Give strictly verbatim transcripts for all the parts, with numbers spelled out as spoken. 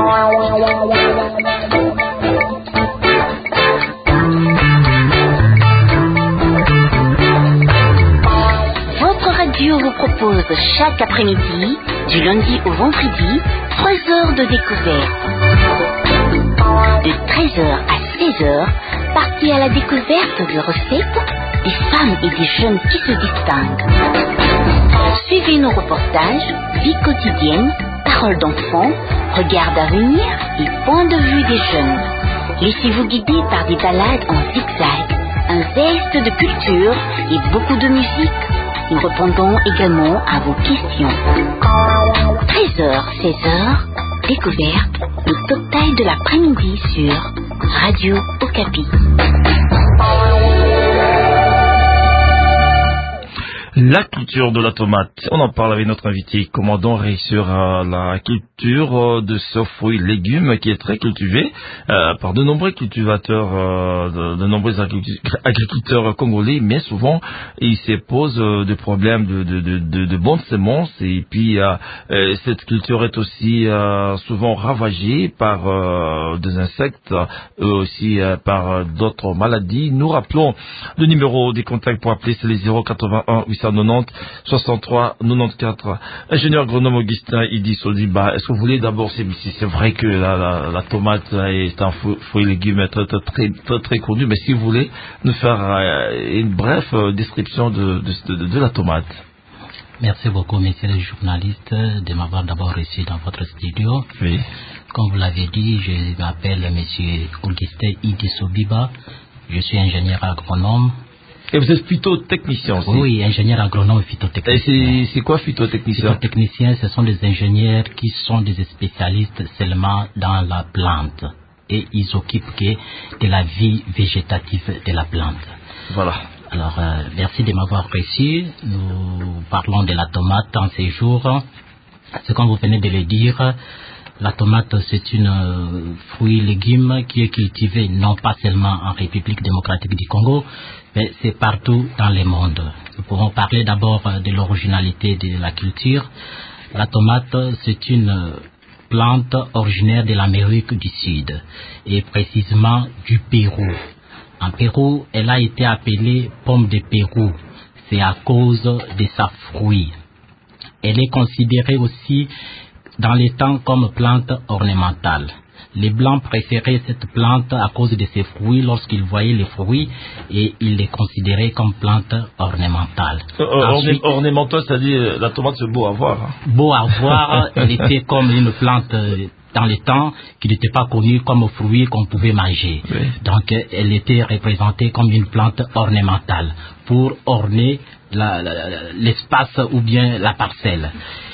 Votre radio vous propose chaque après-midi, du lundi au vendredi, trois heures de découverte. De treize heures à seize heures, partez à la découverte de recettes, des femmes et des jeunes qui se distinguent. Suivez nos reportages, vie quotidienne, paroles d'enfants, regards d'avenir et point de vue des jeunes. Laissez-vous guider par des balades en zigzag, un zeste de culture et beaucoup de musique. Nous répondons également à vos questions. treize heures, seize heures, découverte, le total de l'après-midi sur Radio Okapi. La culture de la tomate. On en parle avec notre invité, commandant réussir à la culture de ce fruit légume qui est très cultivé euh, par de nombreux cultivateurs, euh, de, de nombreux agriculteurs congolais, mais souvent il se pose euh, des problèmes de, de, de, de, de bonnes semences et puis euh, euh, cette culture est aussi euh, souvent ravagée par euh, des insectes, eux aussi euh, par d'autres maladies. Nous rappelons le numéro des contacts pour appeler, c'est les zéro quatre-vingt-un huit cent quatre-vingt-dix soixante-trois quatre-vingt-quatorze. Ingénieur agronome Augustin Idi Soliba, est-ce que vous voulez d'abord, c'est, c'est vrai que la, la, la tomate est un fruit et légume très, très, très, très, très connu, mais si vous voulez nous faire euh, une brève description de, de, de, de la tomate. Merci beaucoup, messieurs les journalistes, de m'avoir d'abord reçu dans votre studio. Oui. Comme vous l'avez dit, je m'appelle monsieur Augustin Idi Soliba, je suis ingénieur agronome. Et vous êtes phytotechnicien aussi? Oui, ingénieur agronome et phytotechnicien. Et c'est, c'est quoi phytotechnicien? Phytotechniciens, ce sont des ingénieurs qui sont des spécialistes seulement dans la plante. Et ils s'occupent que de la vie végétative de la plante. Voilà. Alors, euh, merci de m'avoir reçu. Nous parlons de la tomate en ces jours. C'est comme vous venez de le dire, la tomate, c'est une euh, fruit légume qui est cultivée non pas seulement en République démocratique du Congo, mais c'est partout dans le monde. Nous pouvons parler d'abord de l'originalité de la culture. La tomate, c'est une plante originaire de l'Amérique du Sud, et précisément du Pérou. En Pérou, elle a été appelée pomme de Pérou. C'est à cause de sa fruit. Elle est considérée aussi dans les temps comme plante ornementale. Les Blancs préféraient cette plante à cause de ses fruits lorsqu'ils voyaient les fruits et ils les considéraient comme plante ornementale. Euh, Ensuite, ornementale, c'est-à-dire la tomate c'est beau à voir. Hein. Beau à voir, elle était comme une plante dans les temps qui n'était pas connue comme fruit qu'on pouvait manger. Oui. Donc elle était représentée comme une plante ornementale pour orner la, la, l'espace ou bien la parcelle.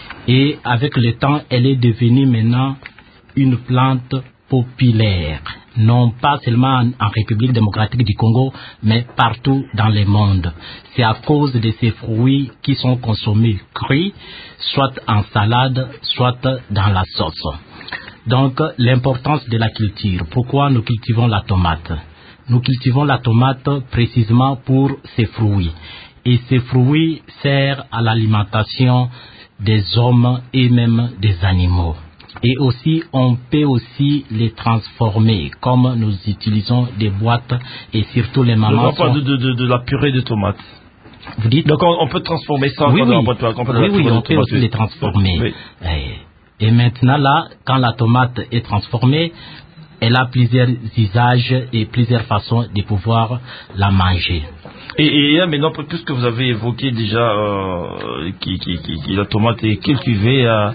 Et avec le temps, elle est devenue maintenant une plante populaire, non pas seulement en, en République démocratique du Congo, mais partout dans le monde. C'est à cause de ces fruits qui sont consommés crus, soit en salade, soit dans la sauce. Donc, l'importance de la culture. Pourquoi nous cultivons la tomate? Nous cultivons la tomate précisément pour ses fruits. Et ces fruits servent à l'alimentation des hommes et même des animaux. Et aussi, on peut aussi les transformer, comme nous utilisons des boîtes et surtout les mamans. Je parle sont... de, de, de la purée de tomates. Vous dites? Donc on, on peut transformer ça oui, dans oui. la boîte. On peut oui, oui, on peut tomate, aussi les transformer. Oui. Et, et maintenant là, quand la tomate est transformée, elle a plusieurs usages et plusieurs façons de pouvoir la manger. Et, et maintenant, puisque vous avez évoqué déjà euh, qui, qui, qui, qui la tomate est cultivée à,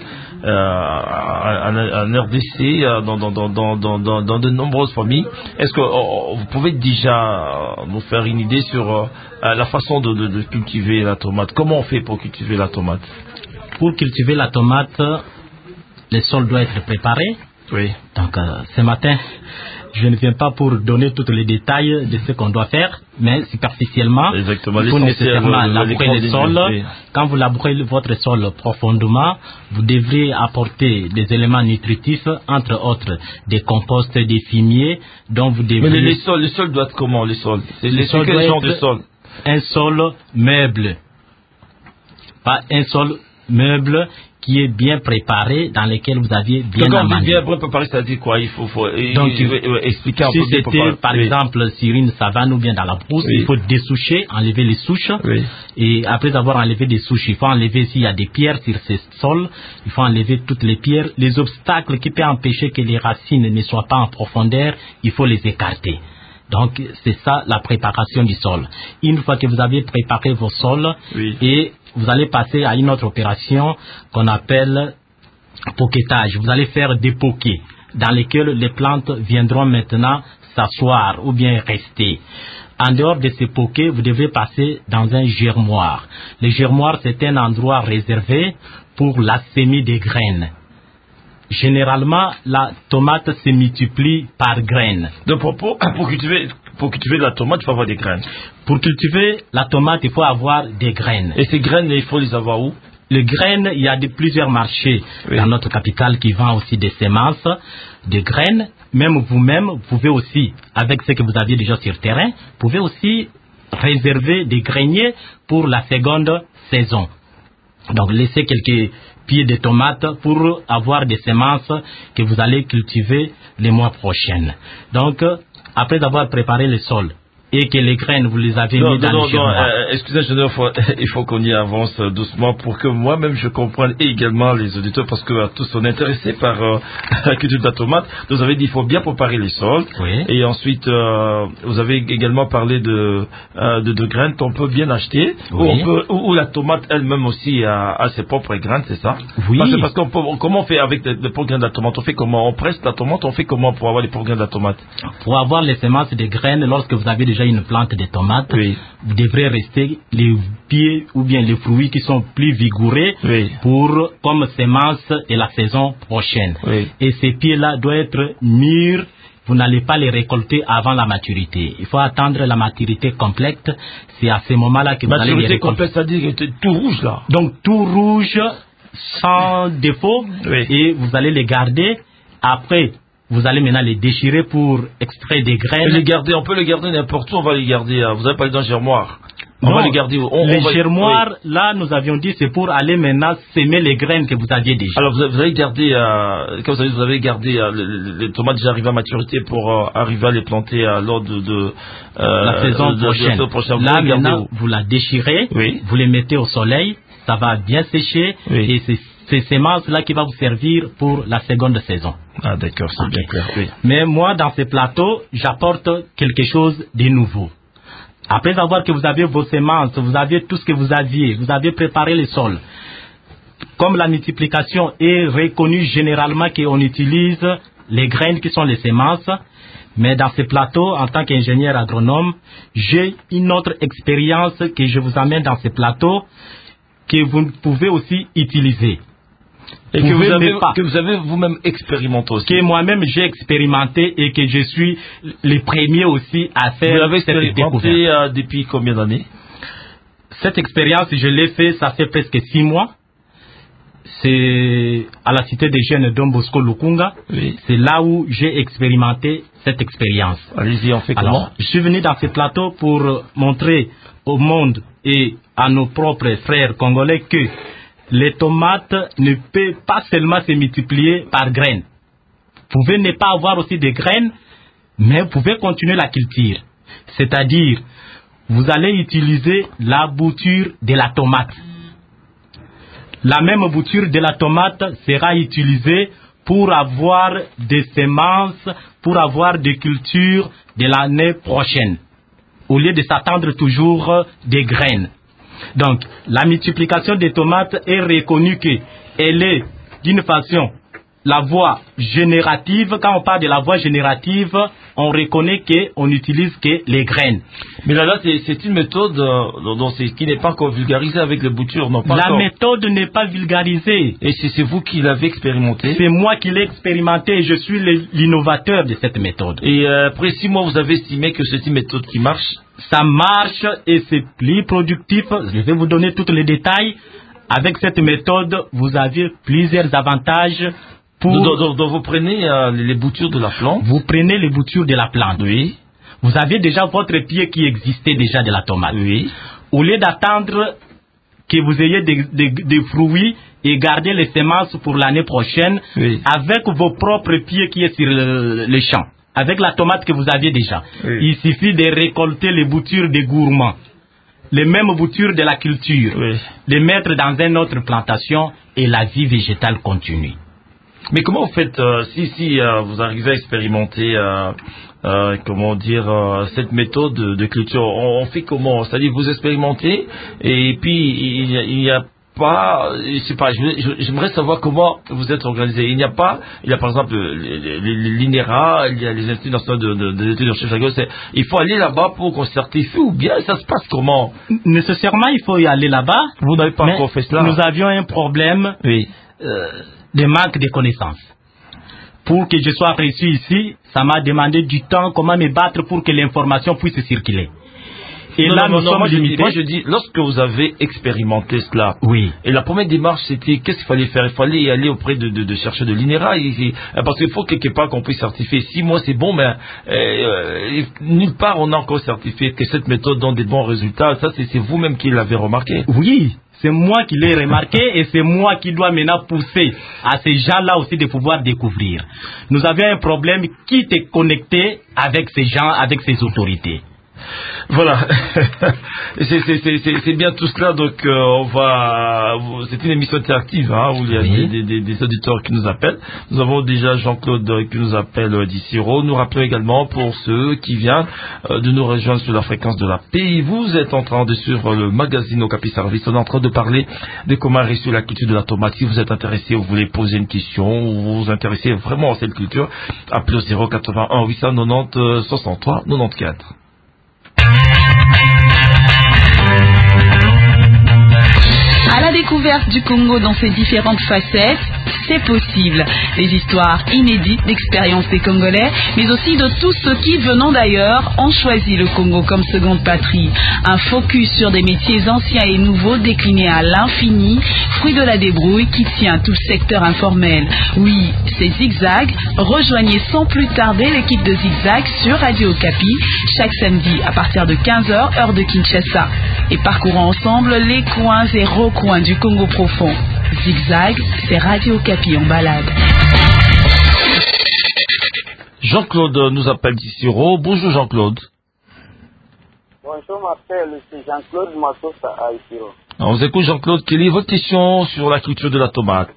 à, en R D C dans, dans, dans, dans, dans, dans de nombreuses familles, est-ce que oh, vous pouvez déjà nous faire une idée sur euh, la façon de, de, de cultiver la tomate? Comment on fait pour cultiver la tomate? Pour cultiver la tomate, le sol doit être préparé. Oui. Donc euh, ce matin, je ne viens pas pour donner tous les détails de ce qu'on doit faire, mais superficiellement, exactement, il faut nécessairement labourer le sol. Oui. Quand vous labourez votre sol profondément, vous devrez apporter des éléments nutritifs, entre autres des composts, des fumiers, dont vous devrez... Mais le, le sol, le sol doit être comment, le sol? C'est le sol quel doit genre être de sol? Un sol meuble. Pas un sol meuble qui est bien préparé, dans lequel vous aviez bien Donc, amendé. bien préparé, c'est-à-dire quoi? Il faut, faut Donc, il, il, il, expliquer un si peu. Si c'était par oui. exemple sur une savane ou bien dans la brousse, oui. il faut dessoucher, enlever les souches. Oui. Et après avoir enlevé des souches, il faut enlever s'il y a des pierres sur ces sols, il faut enlever toutes les pierres. Les obstacles qui peuvent empêcher que les racines ne soient pas en profondeur, il faut les écarter. Donc, c'est ça la préparation du sol. Une fois que vous avez préparé vos sols, oui. et vous allez passer à une autre opération qu'on appelle poquettage. Vous allez faire des poquets dans lesquels les plantes viendront maintenant s'asseoir ou bien rester. En dehors de ces poquets, vous devez passer dans un germoir. Le germoir, c'est un endroit réservé pour la semis des graines. Généralement, la tomate se multiplie par graines. Donc, pour, pour, pour, cultiver, pour cultiver la tomate, il faut avoir des graines. Pour cultiver la tomate, il faut avoir des graines. Et ces graines, il faut les avoir où? Les graines, il y a de plusieurs marchés oui. dans notre capitale qui vendent aussi des semences, des graines. Même vous-même, vous pouvez aussi, avec ce que vous aviez déjà sur le terrain, vous pouvez aussi réserver des greniers pour la seconde saison. Donc, laissez quelques pieds de tomates pour avoir des semences que vous allez cultiver les mois prochains. Donc, après avoir préparé le sol, et que les graines, vous les avez non, mis dans non, le non, germoir. euh, excusez-moi, il faut qu'on y avance doucement pour que moi-même je comprenne et également les auditeurs, parce que euh, tous sont intéressés par euh, la culture de la tomate. Vous avez dit qu'il faut bien préparer les sols. Oui. Et ensuite, euh, vous avez également parlé de, euh, de, de graines qu'on peut bien acheter, oui. où, on peut, où, où la tomate elle-même aussi a, a ses propres graines, c'est ça? Oui. Parce, parce qu'on peut, comment on fait avec les, les propres graines de la tomate? On fait comment? On presse la tomate, on fait comment pour avoir les propres graines de la tomate? Pour avoir les semences de graines, lorsque vous avez déjà une plante de tomates, oui. vous devrez rester les pieds ou bien les fruits qui sont plus vigoureux oui. pour comme semences de la saison prochaine. Oui. Et ces pieds-là doivent être mûrs. Vous n'allez pas les récolter avant la maturité. Il faut attendre la maturité complète. C'est à ce moment-là que vous maturité allez les récolter. Maturité complète, c'est-à-dire tout rouge là. Donc tout rouge, sans défaut, oui. et vous allez les garder. Après, vous allez maintenant les déchirer pour extraire des graines. Et les garder, on peut les garder n'importe où, on va les garder. Vous avez parlé d'un germoir. On non, va les garder où? On, les on va... germoirs, oui. là, nous avions dit, c'est pour aller maintenant s'aimer les graines que vous aviez déjà. Alors, vous avez, vous avez gardé, euh, quand vous avez, vous avez gardé euh, les, les tomates déjà arrivées à maturité pour euh, arriver à les planter à lors de, de euh, la saison de, prochaine. De, de, prochaine. Là, maintenant, vous la déchirez, oui. vous les mettez au soleil, ça va bien sécher, oui. et c'est ces semences-là qui va vous servir pour la seconde saison. Ah, d'accord, c'est okay. bien clair. Oui. Mais moi, dans ce plateau, j'apporte quelque chose de nouveau. Après avoir que vous avez vos semences, vous avez tout ce que vous aviez, vous avez préparé le sol. Comme la multiplication est reconnue généralement qu'on utilise les graines qui sont les semences, mais dans ce plateau, en tant qu'ingénieur agronome, j'ai une autre expérience que je vous amène dans ce plateau que vous pouvez aussi utiliser. Et que vous, avez, que vous avez vous-même expérimenté aussi. Que moi-même j'ai expérimenté et que je suis le premier aussi à faire. Vous l'avez expérimenté euh, depuis combien d'années? Cette expérience, je l'ai fait, ça fait presque six mois. C'est à la cité des jeunes Don Bosco Lukunga. Oui. C'est là où j'ai expérimenté cette expérience. Allez-y, on fait Alors, comment? Je suis venu dans ce plateau pour montrer au monde et à nos propres frères congolais que les tomates ne peuvent pas seulement se multiplier par graines. Vous pouvez ne pas avoir aussi des graines, mais vous pouvez continuer la culture. C'est-à-dire, vous allez utiliser la bouture de la tomate. La même bouture de la tomate sera utilisée pour avoir des semences, pour avoir des cultures de l'année prochaine, au lieu de s'attendre toujours des graines. Donc, la multiplication des tomates est reconnue qu'elle est, d'une façon, la voie générative. Quand on parle de la voie générative, on reconnaît qu'on n'utilise que les graines. Mais là, là c'est une méthode euh, dont qui n'est pas encore vulgarisée avec les boutures, non pas La encore. méthode n'est pas vulgarisée. Et c'est vous qui l'avez expérimenté? C'est moi qui l'ai expérimenté et je suis l'innovateur de cette méthode. Et euh, après six mois, vous avez estimé que c'est une méthode qui marche? Ça marche et c'est plus productif. Je vais vous donner tous les détails. Avec cette méthode, vous avez plusieurs avantages. Pour... Donc, donc, donc vous prenez euh, les boutures de la plante? Vous prenez les boutures de la plante. Oui. Vous avez déjà votre pied qui existait déjà de la tomate. Oui. Au lieu d'attendre que vous ayez des, des, des fruits et garder les semences pour l'année prochaine oui. avec vos propres pieds qui est sur le, le champ, avec la tomate que vous aviez déjà. Oui. Il suffit de récolter les boutures des gourmands, les mêmes boutures de la culture, oui. les mettre dans une autre plantation et la vie végétale continue. Mais comment vous faites euh, si, si euh, vous arrivez à expérimenter euh, euh, comment dire euh, cette méthode de, de culture, on, on fait comment? C'est-à-dire vous expérimentez et puis il, il y a pas, je sais pas, j'aimerais savoir comment vous êtes organisé. Il n'y a pas, il y a par exemple l'I N E R A, il y a les instituts nationaux de, de, de l'étude de recherche agricole. Il faut aller là-bas pour qu'on certifie ou bien ça se passe comment? Nécessairement, il faut y aller là-bas. Vous n'avez pas encore fait cela. Nous avions un problème oui. euh, de manque de connaissances. Pour que je sois reçu ici, ça m'a demandé du temps, comment me battre pour que l'information puisse circuler. Et non, là, non, nous non, sommes moi, limités. je dis, moi, je dis, lorsque vous avez expérimenté cela, oui. Et la première démarche, c'était qu'est-ce qu'il fallait faire? Il fallait y aller auprès de, de, de chercheurs de l'I N E R A, et, et, parce qu'il faut quelque part qu'on puisse certifier. Si moi c'est bon, mais euh, euh, nulle part on a encore certifié que cette méthode donne des bons résultats. Ça, c'est vous-même qui l'avez remarqué. Oui. C'est moi qui l'ai remarqué et c'est moi qui dois maintenant pousser à ces gens-là aussi de pouvoir découvrir. Nous avions un problème qui était connecté avec ces gens, avec ces autorités. Voilà, c'est bien tout cela. Donc euh, on va, c'est une émission interactive hein, où il y a oui. des, des, des auditeurs qui nous appellent. Nous avons déjà Jean-Claude qui nous appelle euh, d'Issiro. Nous rappelons également pour ceux qui viennent euh, de nous rejoindre sur la fréquence de la paix. Vous êtes en train de suivre le magazine Okapi Service. On est en train de parler de comment réussir la culture de la tomate. Si vous êtes intéressé, vous voulez poser une question ou vous vous intéressez vraiment à cette culture, appelez au zéro quatre-vingt-un huit cent quatre-vingt-dix soixante-trois quatre-vingt-quatorze. À la découverte du Congo dans ses différentes facettes, c'est possible. Les histoires inédites d'expériences des Congolais, mais aussi de tous ceux qui, venant d'ailleurs, ont choisi le Congo comme seconde patrie. Un focus sur des métiers anciens et nouveaux déclinés à l'infini, fruit de la débrouille qui tient tout le secteur informel. Oui, c'est Zigzag. Rejoignez sans plus tarder l'équipe de Zigzag sur Radio Okapi, chaque samedi à partir de quinze heures, heure de Kinshasa. Et parcourons ensemble les coins et recoins du Congo profond. Zigzag, c'est Radio Okapi en balade. Jean-Claude nous appelle d'Issiro. Bonjour Jean-Claude. Bonjour Marcel, c'est Jean-Claude Massosa à Issiro. On vous écoute Jean-Claude. Quelle est votre question sur la culture de la tomate?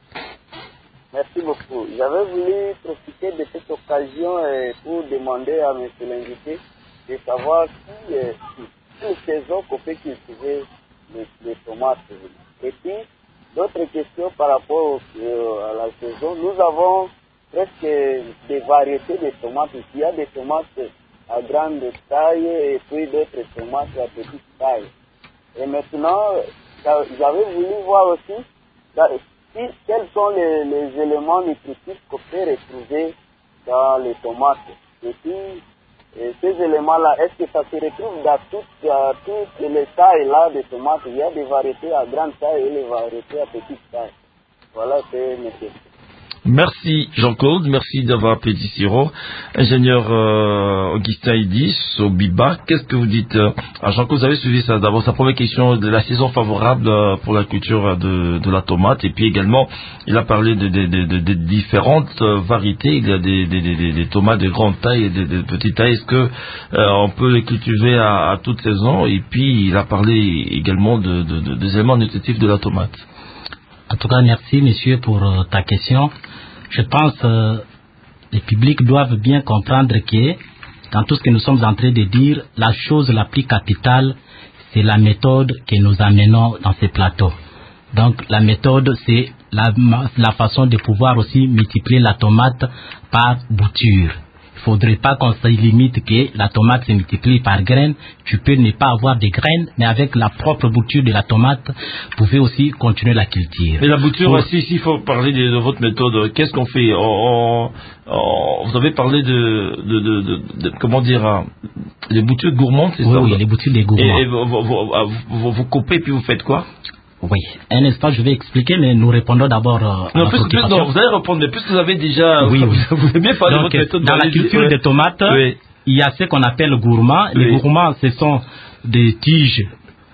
Merci beaucoup. J'avais voulu profiter de cette occasion euh, pour demander à M. l'invité de savoir si, euh, si une saison qu'on peut cultiver les, les tomates. Et puis, d'autres questions par rapport euh, à la saison. Nous avons presque des variétés de tomates. Il y a des tomates à grande taille et puis d'autres tomates à petite taille. Et maintenant, j'avais voulu voir aussi si, quels sont les, les éléments nutritifs qu'on peut retrouver dans les tomates. Et puis, et ces éléments-là, est-ce que ça se retrouve dans toutes, dans toutes les tailles-là de tomates? Il y a des variétés à grande taille et des variétés à petite taille. Voilà, c'est mes questions. Merci Jean-Claude, merci d'avoir appelé d'Issiro. Ingénieur euh, Augustin Idis, au Biba, qu'est-ce que vous dites euh, à Jean-Claude, vous avez suivi ça. D'abord, sa première question de la saison favorable euh, pour la culture de, de la tomate. Et puis également, il a parlé de, de, de, de, de différentes euh, variétés. Il y a des, des, des, des tomates de grande taille et de, de petite taille. Est-ce que euh, on peut les cultiver à, à toute saison? Et puis, il a parlé également de, de, de, des éléments nutritifs de la tomate. En tout cas, merci monsieur pour euh, ta question. Je pense que euh, les publics doivent bien comprendre que dans tout ce que nous sommes en train de dire, la chose la plus capitale, c'est la méthode que nous amenons dans ces plateaux. Donc la méthode, c'est la, la façon de pouvoir aussi multiplier la tomate par bouture. Il ne faudrait pas qu'on se limite que la tomate se multiplie par graines. Tu peux ne pas avoir de graines, mais avec la propre bouture de la tomate, vous pouvez aussi continuer la culture. Et la bouture, Pour... aussi, s'il faut parler de, de votre méthode, qu'est-ce qu'on fait? on, on, Vous avez parlé de, de, de, de, de comment dire, les boutures gourmandes, c'est oui, ça? Oui, les boutures des gourmands. Et, et vous, vous, vous, vous, vous coupez et puis vous faites quoi? Oui, un instant, je vais expliquer, mais nous répondons d'abord euh, à non, la plus, plus, non, vous allez répondre, mais puisque vous avez déjà... Oui, oui. Vous avez bien parlé Donc, de votre méthode. dans la culture des tomates, oui. il y a ce qu'on appelle gourmands. Les oui. gourmands, ce sont des tiges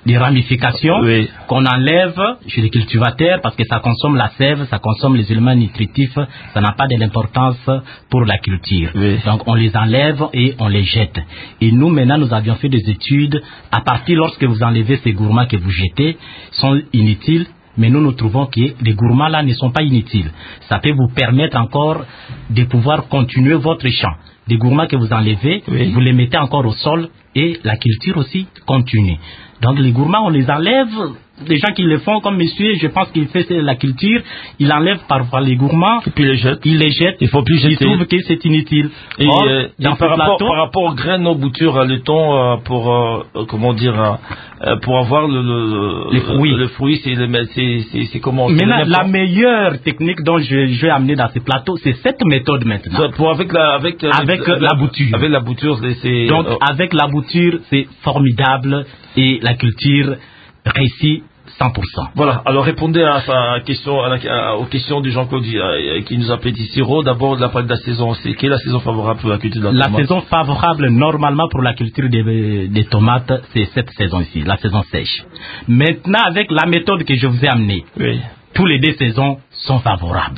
des ramifications oui. qu'on enlève chez les cultivateurs parce que ça consomme la sève, ça consomme les éléments nutritifs, ça n'a pas de l'importance pour la culture. Oui. Donc on les enlève et on les jette. Et nous maintenant nous avions fait des études à partir lorsque vous enlevez ces gourmands que vous jetez sont inutiles. Mais nous nous trouvons que les gourmands là ne sont pas inutiles. Ça peut vous permettre encore de pouvoir continuer votre champ. Des gourmands que vous enlevez, oui. vous les mettez encore au sol et la culture aussi continue. Donc les gourmands, on les enlève. Les gens qui le font comme monsieur, je pense qu'il fait la culture, il enlève parfois les gourmands, et puis les jette. il les jette, il faut plus jeter. Il trouve que c'est inutile. Et, Or, euh, dans et par, rapport, plateau, par rapport aux graines, aux boutures, le temps euh, pour euh, comment dire euh, pour avoir le, le, les fruits. Le fruit, c'est c'est c'est c'est comment. Maintenant, la meilleure technique dont je, je vais amener dans ce plateau, c'est cette méthode maintenant. Ça, pour avec la avec avec la, la bouture. Avec la bouture, c'est donc euh, avec la bouture, c'est formidable et la culture réussit cent pour cent. Voilà, alors répondez à sa question, à la, à, aux questions du Jean-Claude euh, qui nous appelait Siro. D'abord, la parole de la saison, c'est quelle est la saison favorable pour la culture de la, la tomate? La saison favorable, normalement, pour la culture des, des tomates, c'est cette saison ici, la saison sèche. Maintenant, avec la méthode que je vous ai amenée, oui. tous les deux saisons sont favorables.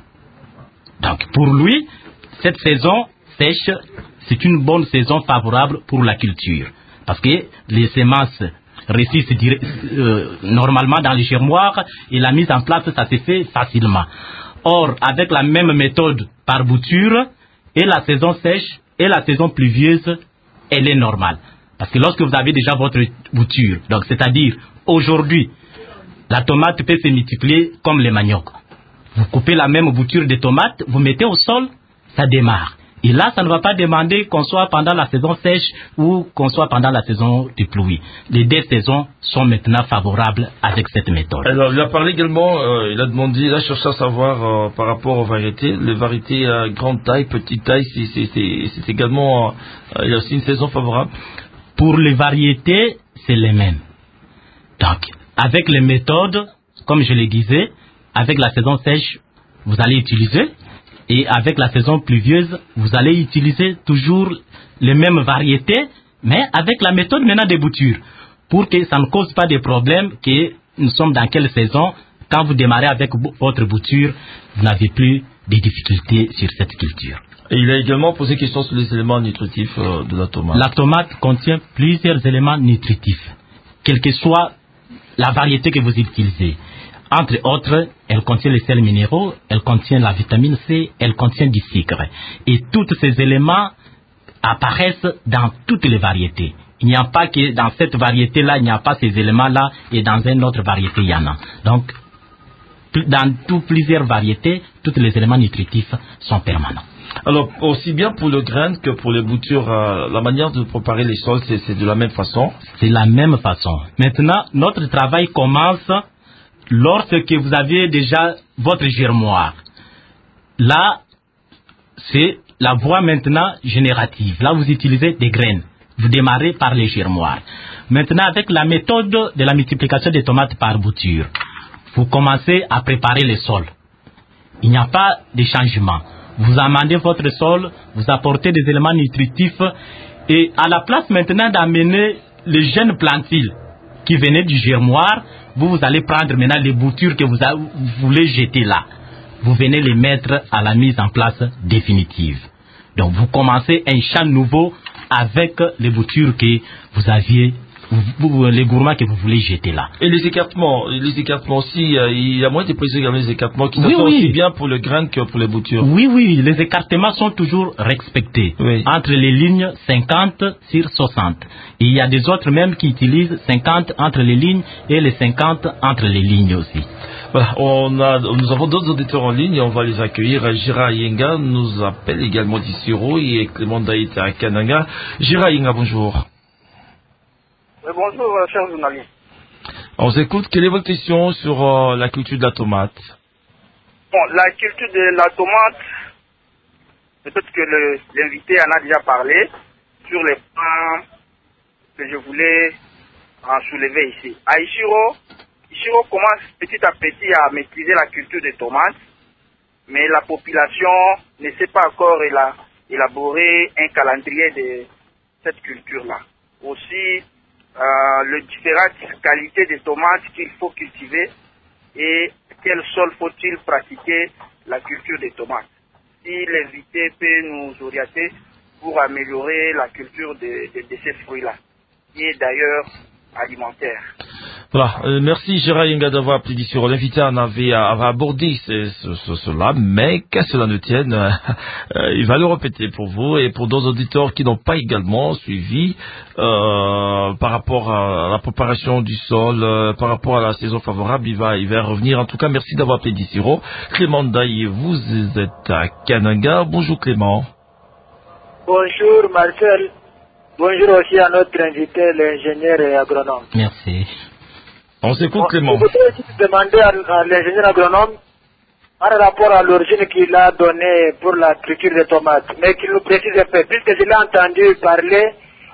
Donc, pour lui, cette saison sèche, c'est une bonne saison favorable pour la culture. Parce que les semences réussissent euh, normalement dans les germoirs et la mise en place, ça se fait facilement. Or, avec la même méthode par bouture, et la saison sèche et la saison pluvieuse, elle est normale. Parce que lorsque vous avez déjà votre bouture, donc c'est-à-dire aujourd'hui, la tomate peut se multiplier comme les maniocs. Vous coupez la même bouture de tomates, vous mettez au sol, ça démarre. Et là, ça ne va pas demander qu'on soit pendant la saison sèche ou qu'on soit pendant la saison de pluie. Les deux saisons sont maintenant favorables avec cette méthode. Alors, il a parlé également, euh, il a demandé, il a cherché à savoir euh, par rapport aux variétés, les variétés euh, grande taille, petite taille, c'est, c'est, c'est, c'est également, euh, il y a aussi une saison favorable. Pour les variétés, c'est les mêmes. Donc, avec les méthodes, comme je le disais, avec la saison sèche, vous allez utiliser. Et avec la saison pluvieuse, vous allez utiliser toujours les mêmes variétés, mais avec la méthode maintenant des boutures, pour que ça ne cause pas de problème que nous sommes dans quelle saison. Quand vous démarrez avec votre bouture, vous n'avez plus de difficultés sur cette culture. Et il a également posé question sur les éléments nutritifs euh, de la tomate. La tomate contient plusieurs éléments nutritifs, quelle que soit la variété que vous utilisez. Entre autres, elle contient les sels minéraux, elle contient la vitamine C, elle contient du sucre. Et tous ces éléments apparaissent dans toutes les variétés. Il n'y a pas que dans cette variété-là, il n'y a pas ces éléments-là, et dans une autre variété, il y en a. Donc, dans toutes plusieurs variétés, tous les éléments nutritifs sont permanents. Alors, aussi bien pour le grain que pour les boutures, euh, la manière de préparer les sols, c'est, c'est de la même façon. C'est la même façon. Maintenant, notre travail commence lorsque vous avez déjà votre germoire. Là, c'est la voie maintenant générative. Là, vous utilisez des graines. Vous démarrez par les germoirs. Maintenant, avec la méthode de la multiplication des tomates par bouture, vous commencez à préparer le sol. Il n'y a pas de changement. Vous amendez votre sol, vous apportez des éléments nutritifs, et à la place maintenant d'amener les jeunes plantules qui venaient du germoir, vous, vous allez prendre maintenant les boutures que vous, a, vous voulez jeter là. Vous venez les mettre à la mise en place définitive. Donc vous commencez un champ nouveau avec les boutures que vous aviez, vous, les gourmands que vous voulez jeter là. Et les écartements, les écartements aussi, euh, il y a moins de préciser également les écartements qui oui, sont oui. aussi bien pour le grain que pour les boutures. Oui, oui, les écartements sont toujours respectés. Oui. Entre les lignes cinquante sur soixante. Et il y a des autres même qui utilisent cinquante entre les lignes et les cinquante entre les lignes aussi. Voilà, on a, nous avons d'autres auditeurs en ligne et on va les accueillir. Gira Yenga nous appelle également d'Issiro et Clément Daïta à Kananga. Gira Yenga, bonjour. Oui, bonjour, euh, chers journalistes. On vous écoute. Quelle est votre question sur euh, la culture de la tomate? Bon, la culture de la tomate, peut-être que le, l'invité en a déjà parlé sur les points que je voulais en soulever ici. À Ishiro, Ishiro commence petit à petit à maîtriser la culture des tomates, mais la population ne sait pas encore élaborer un calendrier de cette culture-là. Aussi, euh, les différentes qualités de tomates qu'il faut cultiver et quel sol faut-il pratiquer la culture des tomates. Si l'invité peut nous orienter pour améliorer la culture de, de, de ces fruits-là, qui est d'ailleurs alimentaire. Voilà, euh, merci Gérard Yenga d'avoir appelé sur l'invité en avait, avait abordé ce, ce, ce, cela, mais qu'à cela ne tienne, euh, euh, il va le répéter pour vous et pour d'autres auditeurs qui n'ont pas également suivi euh, par rapport à la préparation du sol, euh, par rapport à la saison favorable, il va, il va revenir. En tout cas, merci d'avoir appelé d'Issiro. Clément Daï, vous êtes à Kananga. Bonjour Clément. Bonjour Marcel. Bonjour aussi à notre invité, l'ingénieur et agronome. Merci. On s'écoute Clément. Je voudrais aussi demander à, à l'ingénieur agronome par rapport à l'origine qu'il a donnée pour la culture des tomates, mais qu'il nous précise un peu, puisque je l'ai entendu parler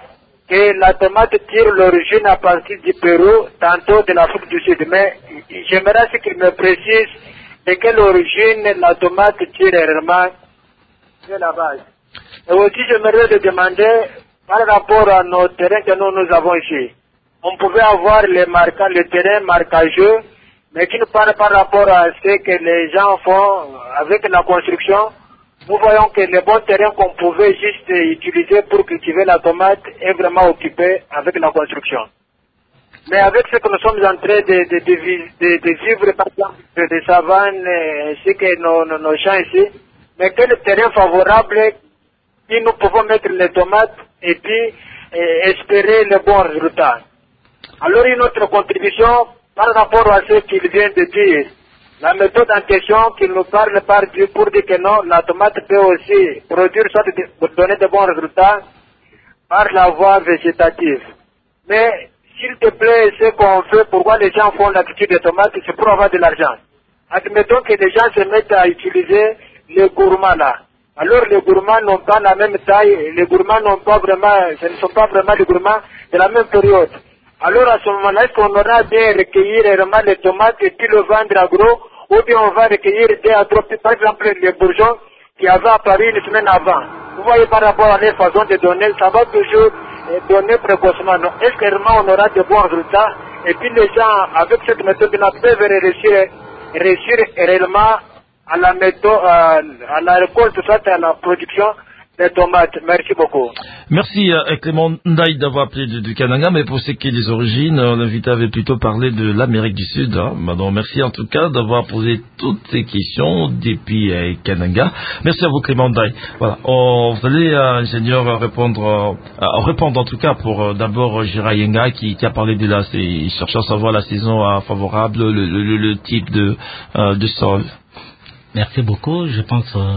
que la tomate tire l'origine à partir du Pérou, tantôt de l'Afrique du Sud, mais j'aimerais qu'il me précise de quelle origine la tomate tire réellement de la base. Et aussi j'aimerais te demander par rapport à nos terrains que nous, nous avons ici. On pouvait avoir les, marquages, les terrains marquageux, mais qui nous parlent par rapport à ce que les gens font avec la construction. Nous voyons que les bons terrains qu'on pouvait juste utiliser pour cultiver la tomate est vraiment occupé avec la construction. Mais avec ce que nous sommes en train de, de, de, de, de vivre, par exemple, des savanes, ainsi que nos, nos, nos champs ici, mais quel terrain favorable qui nous pouvons mettre les tomates et puis et espérer le bon résultat. Alors une autre contribution par rapport à ce qu'il vient de dire, la méthode en question qu'il nous parle par Dieu pour dire que non, la tomate peut aussi produire soit de, donner de bons résultats par la voie végétative. Mais s'il te plaît, ce qu'on fait, pourquoi les gens font la culture de tomates, c'est pour avoir de l'argent. Admettons que les gens se mettent à utiliser les gourmands là. Alors les gourmands n'ont pas la même taille, les gourmands n'ont pas vraiment, ce ne sont pas vraiment les gourmands de la même période. Alors à ce moment-là, est-ce qu'on aura bien recueillir vraiment les tomates et puis le vendre à gros, ou bien on va recueillir deux à trois, par exemple les bourgeons qui avaient apparu une semaine avant. Vous voyez par rapport à leur façon de donner, ça va toujours donner précocement. Non. Est-ce que vraiment on aura de bons résultats? Et puis les gens, avec cette méthode-là, peuvent réussir, réussir réellement à la méthode, à, à la récolte, soit à la production des tomates. Merci beaucoup. Merci euh, Clément Ndaï d'avoir appelé du, du Kananga, mais pour ce qui est des origines, euh, l'invité avait plutôt parlé de l'Amérique du Sud. Hein. Donc, merci en tout cas d'avoir posé toutes ces questions depuis euh, Kananga. Merci à vous Clément Ndaï. Voilà, on, vous allez, euh, ingénieur, répondre, euh, répondre en tout cas pour euh, d'abord Gérard Yenga qui, qui a parlé de la, il cherchait à savoir la saison euh, favorable, le, le, le, le type de, euh, de sol. Merci beaucoup. Je pense euh,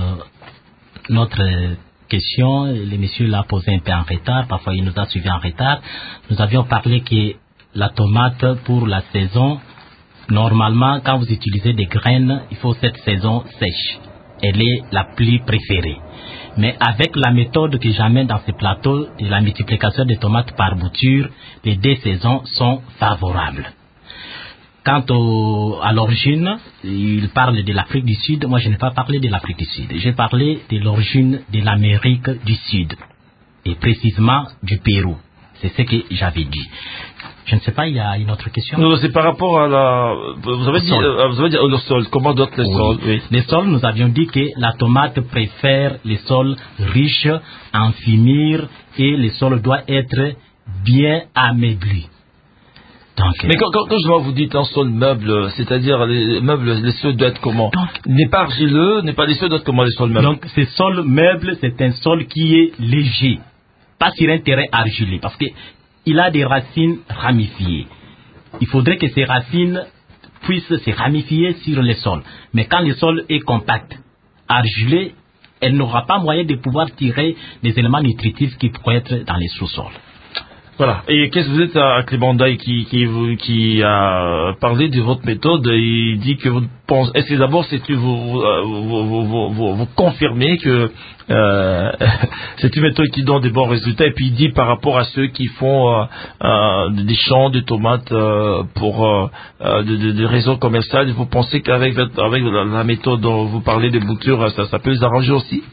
notre question, le monsieur l'a posé un peu en retard, parfois il nous a suivi en retard. Nous avions parlé que la tomate pour la saison, normalement quand vous utilisez des graines, il faut cette saison sèche. Elle est la plus préférée. Mais avec la méthode que j'amène dans ce plateau, la multiplication des tomates par bouture, les deux saisons sont favorables. Quant au, à l'origine, il parle de l'Afrique du Sud. Moi, je n'ai pas parlé de l'Afrique du Sud. J'ai parlé de l'origine de l'Amérique du Sud, et précisément du Pérou. C'est ce que j'avais dit. Je ne sais pas, il y a une autre question. Non, c'est par rapport à la... Vous avez dit, euh, vous avez dit oh, le sol. Comment d'autres les oui. sols oui. Les sols, nous avions dit que la tomate préfère les sols riches en fumier et le sol doit être bien ameubli. Donc, mais quand, quand, quand je vois vous dites un sol meuble, c'est-à-dire les meubles, les sols doivent être comment? N'est pas argileux, n'est pas les sols doivent être comment les sols meubles? Donc, ce sol meuble, c'est un sol qui est léger, pas sur un terrain argileux, parce que il a des racines ramifiées. Il faudrait que ces racines puissent se ramifier sur le sol. Mais quand le sol est compact, argileux, elle n'aura pas moyen de pouvoir tirer des éléments nutritifs qui pourraient être dans les sous-sols. Voilà. Et qu'est-ce que vous êtes à Clément Ndaï qui, qui, qui a parlé de votre méthode? Il dit que vous pensez. Est-ce que d'abord c'est que vous vous, vous, vous, vous, vous confirmez que euh, c'est une méthode qui donne des bons résultats? Et puis il dit par rapport à ceux qui font euh, euh, des champs de tomates euh, pour euh, de, de, de raisons commerciales, vous pensez qu'avec avec la, la méthode dont vous parlez de bouture, ça, ça peut les arranger aussi?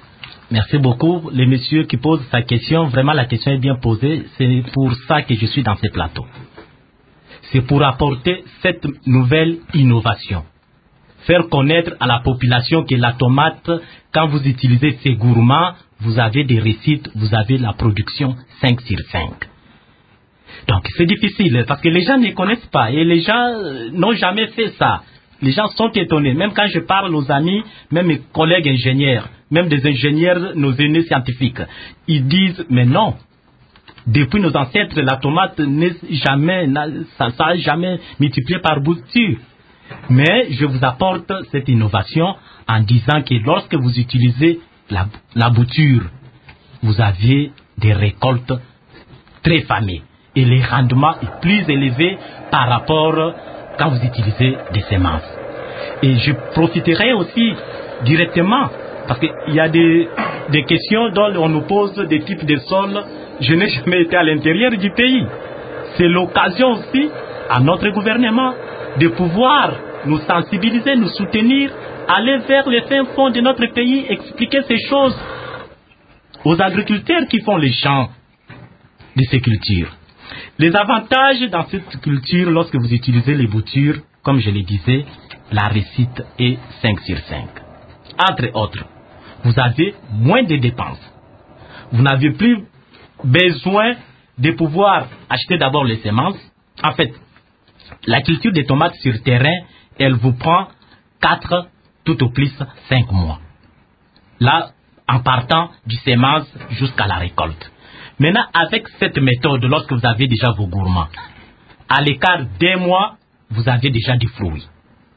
Merci beaucoup. Le monsieur qui pose sa question, vraiment la question est bien posée. C'est pour ça que je suis dans ce plateau. C'est pour apporter cette nouvelle innovation. Faire connaître à la population que la tomate, quand vous utilisez ces gourmands, vous avez des réussites, vous avez la production cinq sur cinq. Donc c'est difficile parce que les gens ne connaissent pas et les gens n'ont jamais fait ça. Les gens sont étonnés. Même quand je parle aux amis, même mes collègues ingénieurs, même des ingénieurs, nos aînés scientifiques, ils disent mais non. Depuis nos ancêtres, la tomate n'est jamais, ça n'a jamais multiplié par bouture. Mais je vous apporte cette innovation en disant que lorsque vous utilisez la, la bouture, vous avez des récoltes très famées. Et le rendement est plus élevé par rapport quand vous utilisez des semences. Et je profiterai aussi directement, parce qu'il y a des, des questions dont on nous pose des types de sols. Je n'ai jamais été à l'intérieur du pays. C'est l'occasion aussi à notre gouvernement de pouvoir nous sensibiliser, nous soutenir, aller vers les fins fonds de notre pays, expliquer ces choses aux agriculteurs qui font les champs de ces cultures. Les avantages dans cette culture, lorsque vous utilisez les boutures, comme je le disais, la réussite est cinq sur cinq. Entre autres, vous avez moins de dépenses. Vous n'avez plus besoin de pouvoir acheter d'abord les semences. En fait, la culture des tomates sur terrain, elle vous prend quatre, tout au plus cinq mois. Là, en partant du semence jusqu'à la récolte. Maintenant, avec cette méthode, lorsque vous avez déjà vos gourmands, à l'écart d'un mois, vous avez déjà des fruits.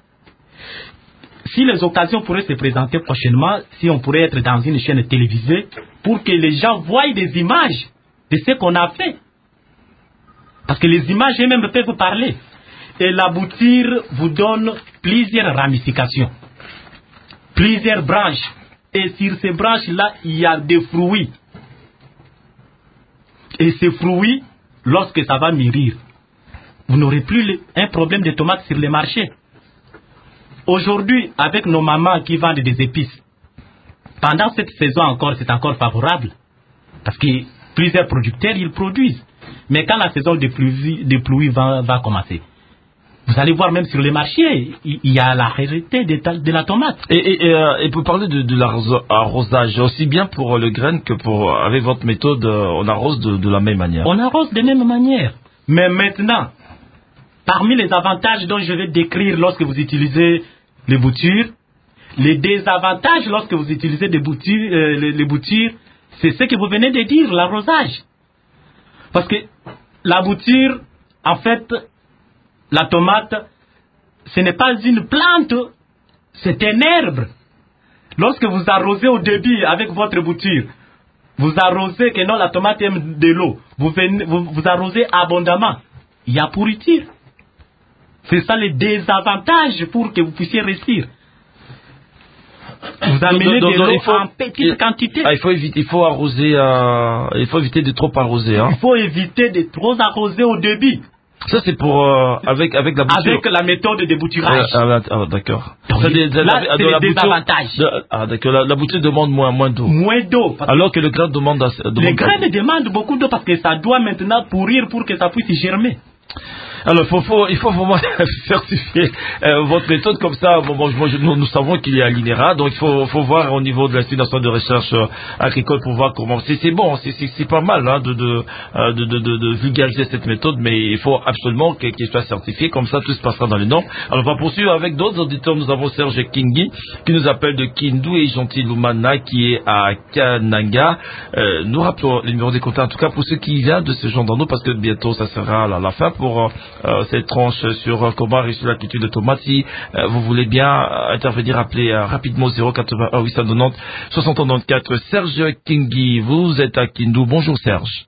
Si les occasions pourraient se présenter prochainement, si on pourrait être dans une chaîne télévisée, pour que les gens voient des images de ce qu'on a fait. Parce que les images elles-mêmes peuvent vous parler. Et la bouture vous donne plusieurs ramifications, plusieurs branches. Et sur ces branches-là, il y a des fruits. Et ces fruits, lorsque ça va mûrir, vous n'aurez plus un problème de tomates sur les marchés. Aujourd'hui, avec nos mamans qui vendent des épices, pendant cette saison encore, c'est encore favorable. Parce que plusieurs producteurs, ils produisent. Mais quand la saison des pluies, des pluies va, va commencer, vous allez voir même sur les marchés, il y a la rareté de, de la tomate. Et, et, et, euh, et pour parler de, de l'arrosage, aussi bien pour le grain que pour, avec votre méthode, on arrose de, de la même manière. On arrose de la même manière. Mais maintenant, parmi les avantages dont je vais décrire lorsque vous utilisez les boutures, les désavantages lorsque vous utilisez des boutures, euh, les, les boutures, c'est ce que vous venez de dire, l'arrosage. Parce que la bouture, en fait, la tomate, ce n'est pas une plante, c'est un herbe. Lorsque vous arrosez au début avec votre bouture, vous arrosez que non, la tomate aime de l'eau, vous, venez, vous, vous arrosez abondamment, il y a pourriture. C'est ça le désavantage pour que vous puissiez réussir. Vous amenez de l'eau en petite il, quantité. Ah, il faut éviter, il faut arroser, euh, il faut éviter de trop arroser. Hein. Il faut éviter de trop arroser au début. Ça c'est pour euh, avec avec la bouture. Avec la méthode de bouturage. Ah, ah, ah d'accord. Donc, là, c'est le désavantage. De, ah d'accord. La, la bouture demande moins moins d'eau. Moins d'eau. Alors que le grain demande. demande les graines demandent beaucoup d'eau parce que ça doit maintenant pourrir pour que ça puisse germer. Alors, faut, faut, il faut vraiment certifier euh, votre méthode comme ça. Bon, bon, je, nous, nous savons qu'il y a l'I N E R A, donc il faut, faut voir au niveau de l'Institut national de recherche euh, agricole pour voir comment. C'est, c'est bon, c'est, c'est, c'est pas mal hein, de, de, euh, de, de, de, de vulgariser cette méthode, mais il faut absolument qu'elle, qu'elle soit certifiée. Comme ça, tout se passera dans les normes. Alors, on va poursuivre avec d'autres auditeurs. Nous avons Serge Kingi qui nous appelle de Kindu et Gentil Lumana qui est à Kananga. Euh, nous rappelons les numéros des contacts, en tout cas pour ceux qui viennent de ce genre d'endroit, parce que bientôt ça sera la, la fin pour. Euh, Euh, cette tranche sur euh, comment réussir la culture de tomates. Si euh, vous voulez bien euh, intervenir, appelez euh, rapidement zéro quatre-vingt-un huit cent quatre-vingt-dix soixante quatre-vingt-quatorze. Serge Kingi, vous êtes à Kindu. Bonjour Serge.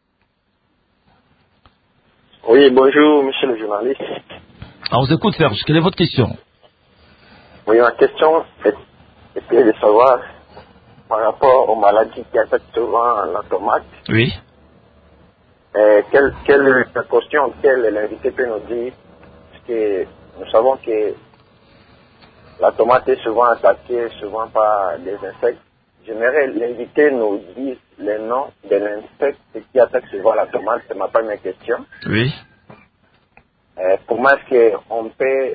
Oui, bonjour monsieur le journaliste. Alors, on vous écoute Serge, quelle est votre question? Oui, ma question était de savoir par rapport aux maladies qui affectent souvent la tomate. Oui. Euh, quelle, quelle précaution, quelle l'invité peut nous dire, parce que nous savons que la tomate est souvent attaquée souvent par des insectes j'aimerais l'invité nous dise les noms de l'insecte qui attaque souvent la tomate. C'est ma première question. Oui. Euh, comment est-ce qu'on peut...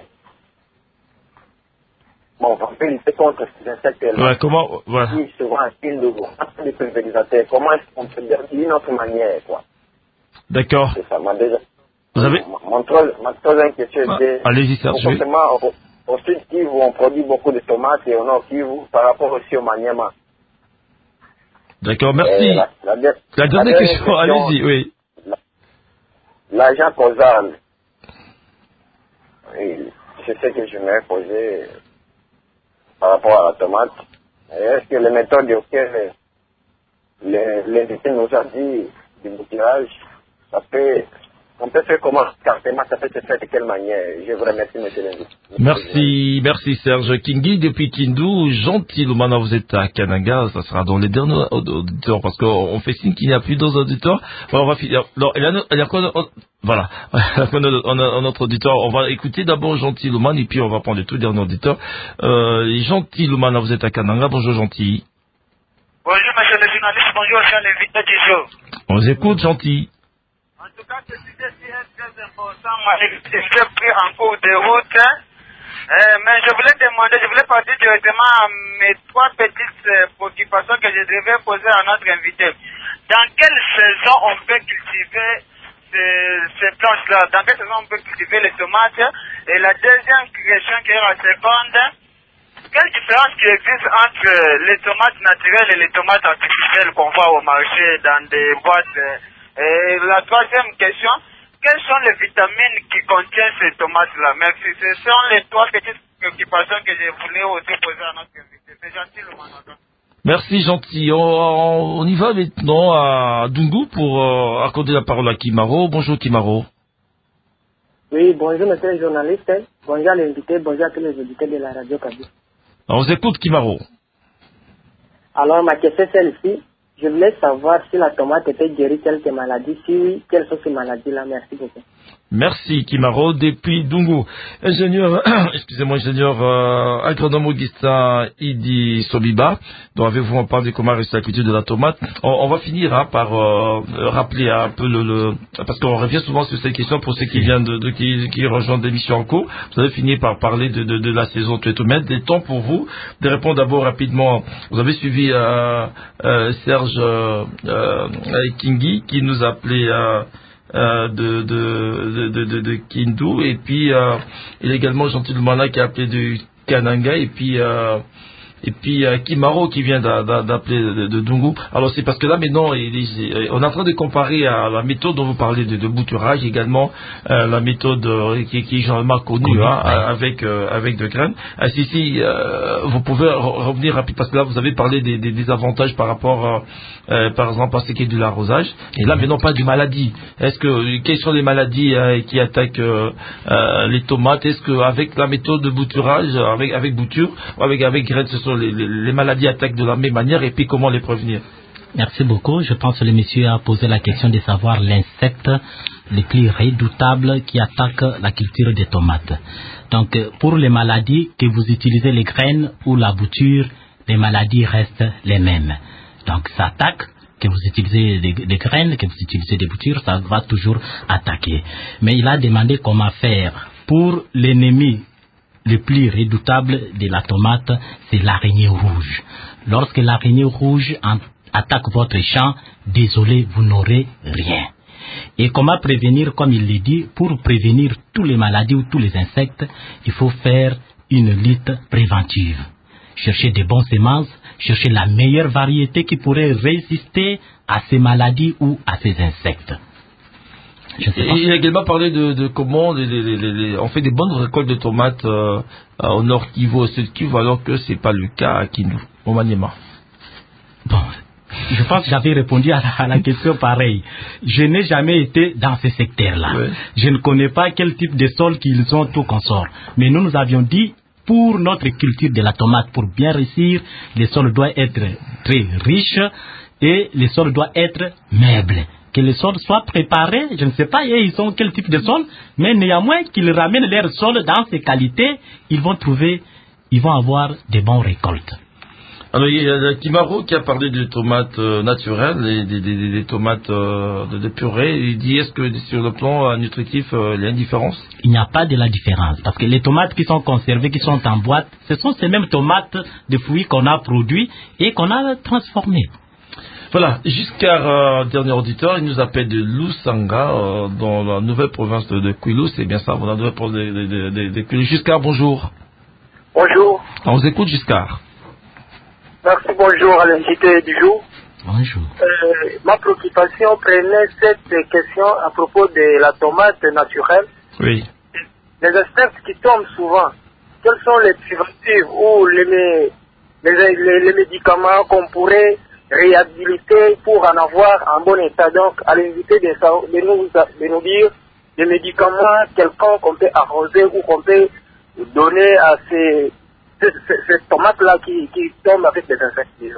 Bon, on peut lutter contre ces insectes-là. Ouais, comment... Voilà. Qui souvent attirent de vous. Des pulvérisateurs. Comment est-ce qu'on peut dire d'une autre manière, quoi. D'accord. C'est ça, m'a déjà... Vous avez... Mon troisième mon troisième question Ah, était... allez-y, Serge. Oui. Forcément, au, au sud Kivu, on produit beaucoup de tomates et au nord Kivu par rapport aussi au Maniema. D'accord, merci. La, la, la, la dernière question, question allez-y, oui. L'agent causal, c'est ce que je m'ai posé par rapport à la tomate. Est-ce que les méthodes auxquelles l'invité nous a dit du bouturage, ça peut, on peut faire comment, carrément, ça peut se faire de quelle manière? Je vous remercie, monsieur l'invité. Merci, merci Serge Kingi depuis Kindu. Gentil, maintenant vous êtes à Kananga, ça sera dans les derniers auditeurs parce qu'on fait signe qu'il n'y a plus d'autres auditeurs. Bon, on va finir. Non, il y a, il y a quoi, on, voilà, on a un autre auditeur. On va écouter d'abord Gentil Louman et puis on va prendre le tout dernier auditeur. Euh, Gentil Louman, vous êtes à Kananga. Bonjour Gentil. Bonjour monsieur le journaliste, bonjour monsieur l'invité du jour. On vous écoute Gentil. En tout cas, ce sujet est très important. Moi, j'ai pris en cours de route. Euh, mais je voulais demander, je voulais partir directement à mes trois petites euh, préoccupations que je devais poser à notre invité. Dans quelle saison on peut cultiver ces, ces planches-là? Dans quelle saison on peut cultiver les tomates? Et la deuxième question qui est la seconde, quelle différence qui existe entre les tomates naturelles et les tomates artificielles qu'on voit au marché dans des boîtes? Et la troisième question, quelles sont les vitamines qui contiennent ces tomates-là? Merci. Ce sont les trois petites préoccupations que je voulais aussi poser à notre invité. C'est gentil, le mandat. Merci, gentil. On, on y va maintenant à Dungu pour euh, accorder la parole à Kimaro. Bonjour, Kimaro. Oui, bonjour, monsieur le journaliste. Bonjour à l'invité. Bonjour à tous les auditeurs de la radio Kaby. On vous écoute, Kimaro. Alors, ma question est celle-ci. Je voulais savoir si la tomate était guérie quelques maladies. Si oui, quelles sont ces maladies-là? Merci beaucoup. Merci, Kimaro, depuis Dungu. Ingénieur, excusez-moi, ingénieur euh, agronome Augustin Idi Sobiba, dont avez-vous en parlé comment rester la culture de la tomate. On, on va finir hein, par euh, rappeler un peu le, le... Parce qu'on revient souvent sur ces questions pour ceux qui viennent de, de qui, qui rejoignent l'émission en cours. Vous avez fini par parler de, de, de la saison Tuetomètre. Des temps pour vous de répondre d'abord rapidement. Vous avez suivi euh, euh, Serge euh, euh, Kingi qui nous appelait... Euh, Euh, de, de, de, de, de Kindu et puis euh, il y a également Gentil Lumana qui a appelé de Kananga et puis euh, et puis euh, Kimaro qui vient d'appeler de, de Dungu. Alors c'est parce que là maintenant il est, on est en train de comparer à la méthode dont vous parlez de, de bouturage, également euh, la méthode euh, qui, qui est généralement connue hein, avec euh, avec de graines. Ah, si si euh, vous pouvez re revenir rapide parce que là vous avez parlé des, des, des avantages par rapport euh, euh, par exemple à ce qui est de l'arrosage et là maintenant pas du maladie. Est-ce que quelles sont les maladies euh, qui attaquent euh, euh, les tomates? Est-ce que avec la méthode de bouturage avec avec bouture ou avec avec graines ce sont Les, les, les maladies attaquent de la même manière et puis comment les prévenir? Merci beaucoup. Je pense que le monsieur a posé la question de savoir l'insecte le plus redoutable qui attaque la culture des tomates. Donc, pour les maladies, que vous utilisez les graines ou la bouture, les maladies restent les mêmes. Donc, ça attaque. Que vous utilisez des, des graines, que vous utilisez des boutures, ça va toujours attaquer. Mais il a demandé comment faire pour l'ennemi. Le plus redoutable de la tomate, c'est l'araignée rouge. Lorsque l'araignée rouge en, attaque votre champ, désolé, vous n'aurez rien. Et comment prévenir, comme il l'a dit, pour prévenir toutes les maladies ou tous les insectes, il faut faire une lutte préventive. Chercher des bonnes semences, chercher la meilleure variété qui pourrait résister à ces maladies ou à ces insectes. Il a également parlé de, de comment les, les, les, les, on fait des bonnes récoltes de tomates euh, au nord Kivu, au sud Kivu, alors que c'est pas le cas à Kindu, au Maniema. Bon, je pense que j'avais répondu à la, à la question pareille. Je n'ai jamais été dans ce secteur-là. Ouais. Je ne connais pas quel type de sol qu'ils ont tout consort. Mais nous nous avions dit, pour notre culture de la tomate, pour bien réussir, le sol doit être très riche et le sol doit être meuble. Que le sol soit préparé, je ne sais pas, ils ont quel type de sol, mais néanmoins qu'ils ramènent leur sol dans ses qualités, ils vont trouver, ils vont avoir des bonnes récoltes. Alors, il y a Kimaro qui a parlé des tomates euh, naturelles et des, des, des, des tomates euh, de, de purée. Il dit, est-ce que sur le plan euh, nutritif, euh, il y a une différence? Il n'y a pas de la différence. Parce que les tomates qui sont conservées, qui sont en boîte, ce sont ces mêmes tomates de fruits qu'on a produits et qu'on a transformées. Voilà, Giscard, euh, dernier auditeur, il nous appelle de Lusanga, euh, dans la nouvelle province de, de Kwilu. C'est bien ça, dans la nouvelle province de, de, de, de Kwilu. Giscard, bonjour. Bonjour. On vous écoute, Giscard. Merci, bonjour à l'invité du jour. Bonjour. Euh, ma préoccupation prenait cette question à propos de la tomate naturelle. Oui. Les insectes qui tombent souvent, quels sont les préventifs ou les, les, les, les médicaments qu'on pourrait réhabiliter pour en avoir en bon état? Donc, à l'invité de, de, nous, de nous dire des médicaments quelconques qu'on peut arroser ou qu'on peut donner à ces, ces, ces, ces tomates-là qui, qui tombent avec des insectes, disons.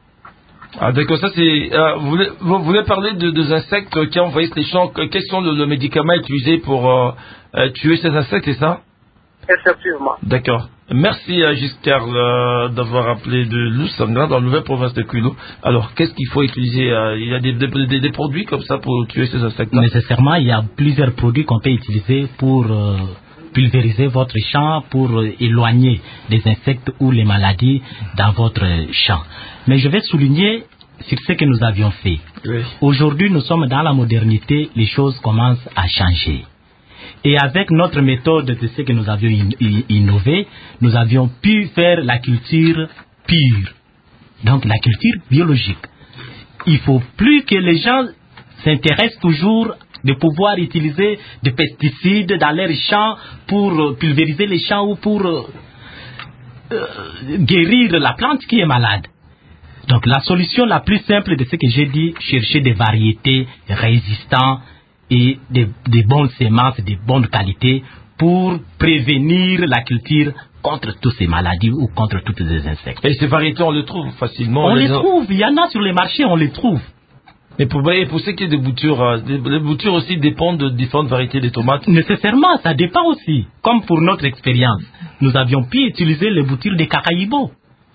Ah, d'accord, ça c'est. Euh, vous, voulez, vous voulez parler de, des insectes qui envahissent les champs. Quels sont le, le médicament utilisé pour euh, euh, tuer ces insectes, c'est ça? Effectivement. D'accord. Merci à Giscard euh, d'avoir appelé de Lusanga dans la nouvelle province de Kwilu. Alors, qu'est-ce qu'il faut utiliser? euh, Il y a des, des, des, des produits comme ça pour tuer ces insectes-là? Nécessairement, il y a plusieurs produits qu'on peut utiliser pour euh, pulvériser votre champ, pour euh, éloigner les insectes ou les maladies dans votre champ. Mais je vais souligner sur ce que nous avions fait. Oui. Aujourd'hui, nous sommes dans la modernité, les choses commencent à changer. Et avec notre méthode de ce que nous avions innové, nous avions pu faire la culture pure. Donc la culture biologique. Il ne faut plus que les gens s'intéressent toujours de pouvoir utiliser des pesticides dans leurs champs pour pulvériser les champs ou pour euh, euh, guérir la plante qui est malade. Donc la solution la plus simple de ce que j'ai dit, chercher des variétés résistantes et des, des bonnes semences, des bonnes qualités pour prévenir la culture contre toutes ces maladies ou contre tous ces insectes. Et ces variétés, on les trouve facilement? On les, les trouve, il y en a sur les marchés, on les trouve. Mais pour, pour ce qui est des boutures, euh, les boutures aussi dépendent de différentes variétés de tomates? Nécessairement, ça dépend aussi. Comme pour notre expérience, nous avions pu utiliser les boutures des Caraïbos.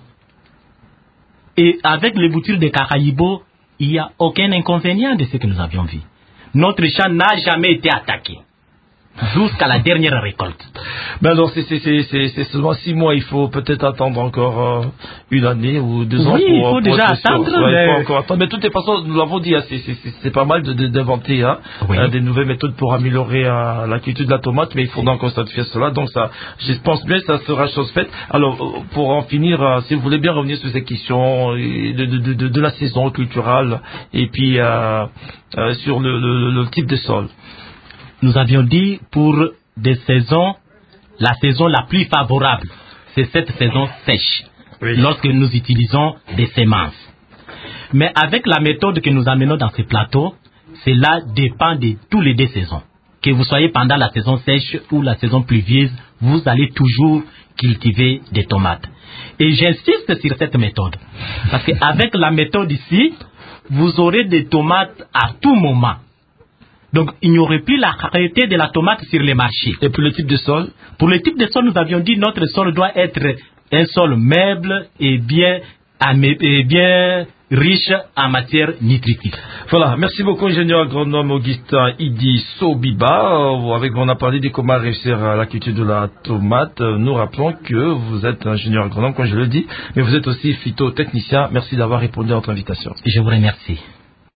Et avec les boutures des Caraïbos, il n'y a aucun inconvénient de ce que nous avions vu. Notre champ n'a jamais été attaqué. Jusqu'à la dernière récolte. Ben alors, c'est, c'est, c'est, c'est, c'est seulement six mois. Il faut peut-être attendre encore euh, une année ou deux ans. Oui, pour, il faut pour déjà attendre. Ouais, mais... il faut encore attendre. Mais de toutes les façons, nous l'avons dit, hein, c'est, c'est, c'est, c'est pas mal de, de, d'inventer hein, oui. euh, des nouvelles méthodes pour améliorer euh, la culture de la tomate. Mais il faudra encore satisfaire cela. Donc, ça, je pense bien que ça sera chose faite. Alors, pour en finir, euh, si vous voulez bien revenir sur ces questions de, de, de, de, de la saison culturelle et puis euh, euh, sur le, le, le type de sol. Nous avions dit pour des saisons, la saison la plus favorable, c'est cette saison sèche, oui. Lorsque nous utilisons des semences. Mais avec la méthode que nous amenons dans ces plateaux, cela dépend de tous les deux saisons. Que vous soyez pendant la saison sèche ou la saison pluvieuse, vous allez toujours cultiver des tomates. Et j'insiste sur cette méthode. Parce qu'avec la méthode ici, vous aurez des tomates à tout moment. Donc, il n'y aurait plus la rareté de la tomate sur les marchés. Et pour le type de sol? Pour le type de sol, nous avions dit que notre sol doit être un sol meuble et bien, et bien riche en matière nutritive. Voilà, merci beaucoup, ingénieur agronome Augustin Idi Sobiba. Euh, avec vous, on a parlé de comment réussir à la culture de la tomate. Euh, nous rappelons que vous êtes ingénieur agronome, comme je le dis, mais vous êtes aussi phytotechnicien. Merci d'avoir répondu à notre invitation. Je vous remercie.